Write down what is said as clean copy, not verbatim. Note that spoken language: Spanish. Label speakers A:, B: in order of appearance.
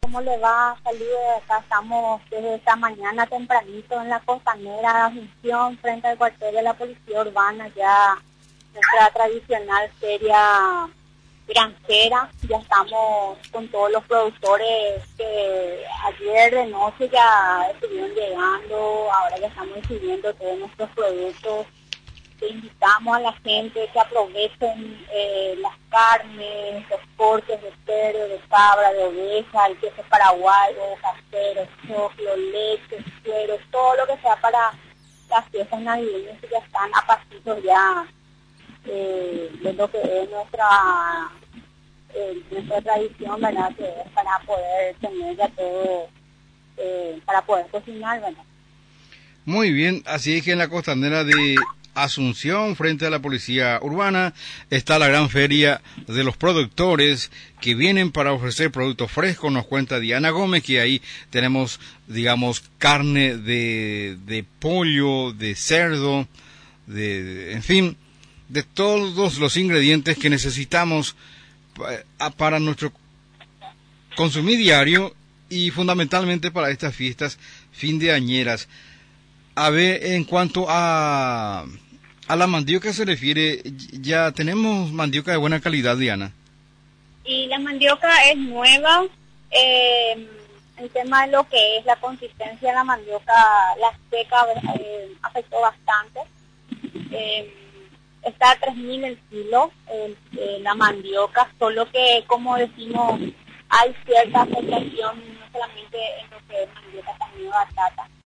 A: ¿cómo le va? Saludos, acá estamos desde esta mañana tempranito en la costanera de Asunción, frente al cuartel de la Policía Urbana, ya nuestra tradicional feria granjera. Ya estamos con todos los productores que ayer de noche ya estuvieron llegando, ahora ya estamos recibiendo todos nuestros productos. Invitamos a la gente que aprovechen las carnes, los cortes de cerdo, de cabra, de oveja, el queso paraguayo, casero, choclo, leche, cuero, todo lo que sea para las fiestas navideñas, que ya están a pasitos ya de lo que es nuestra tradición, ¿verdad? Que es para poder tener ya todo, para poder cocinar, ¿verdad?
B: Muy bien, así es que en la costanera de Asunción, frente a la Policía Urbana, está la gran feria de los productores que vienen para ofrecer productos frescos. Nos cuenta Diana Gómez que ahí tenemos, digamos, carne de pollo, de cerdo, en fin, de todos los ingredientes que necesitamos para nuestro consumir diario y fundamentalmente para estas fiestas findeañeras. A ver, en cuanto a la mandioca se refiere, ya tenemos mandioca de buena calidad, Diana.
A: Y la mandioca es nueva. El tema de lo que es la consistencia de la mandioca, la seca, afectó bastante. Está a 3.000 el kilo la mandioca, solo que, como decimos, hay cierta afectación no solamente en lo que es mandioca, también batata.